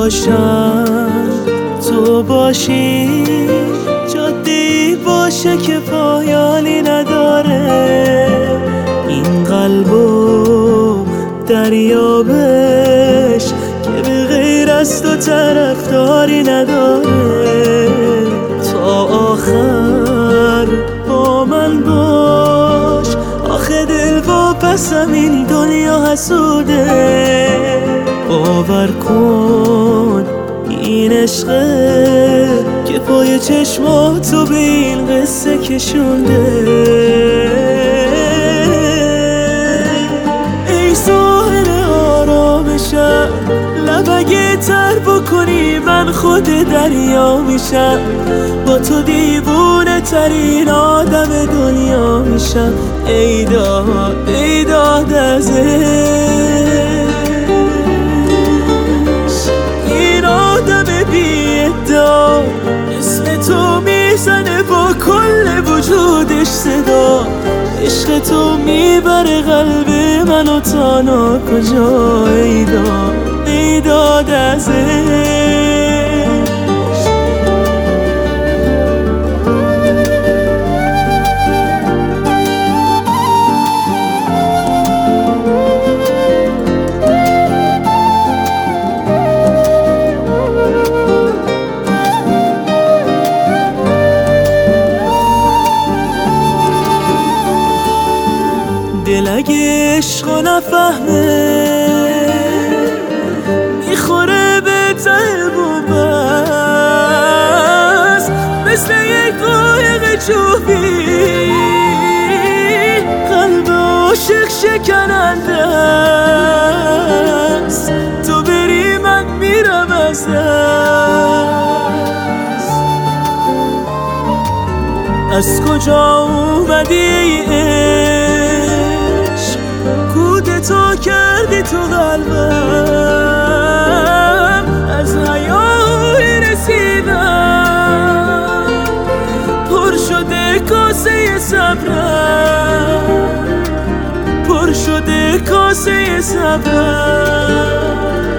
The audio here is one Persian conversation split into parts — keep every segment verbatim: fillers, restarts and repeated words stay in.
باشم تو باشی، جاده‌ای باشه که پایانی نداره، این قلب و دریابش که به غیر از تو طرفداری نداره. تا آخر با من باش، آخه دل واپسم این دنیا حسوده. باور کن این عشقه که پای چشماتو به این قصه کشونده. ای ساحل آرامشم، لب اگه تر بکنی من خود دریا میشم، با تو دیوونه ترین آدم دنیا میشم. ای داد ای داد از اسم تو میزنه با کل وجودش صدا، عشق تو میبره قلب منو تا ناکجا. ای داد ای داد از دل اگه عشقو نفهمه میخوره به ته بومبست، مثل یک قایق چوبی قلب عاشق شکننده است. تو بری من میرم از دست. از کجا اومدی ای تو کردی تو قلبم، از حیای رسیدم پر شده کاسه صبرم، پر شده کاسه صبرم.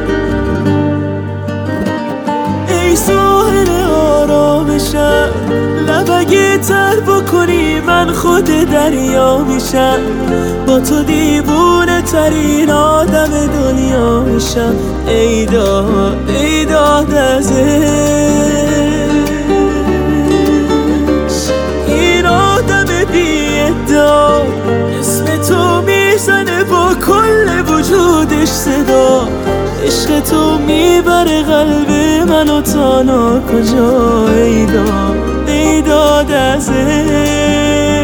ای ساحل آرامشم، لب اگه تر بکنی من خود دریا میشم، با تو دیوونه ترین آدم دنیا میشم. ای داد ای داد از این آدم بی ادعا، اسم تو میزنه با کل وجودش صدا، عشق تو میبره قلب منو تا ناکجا. ای داد ای داد از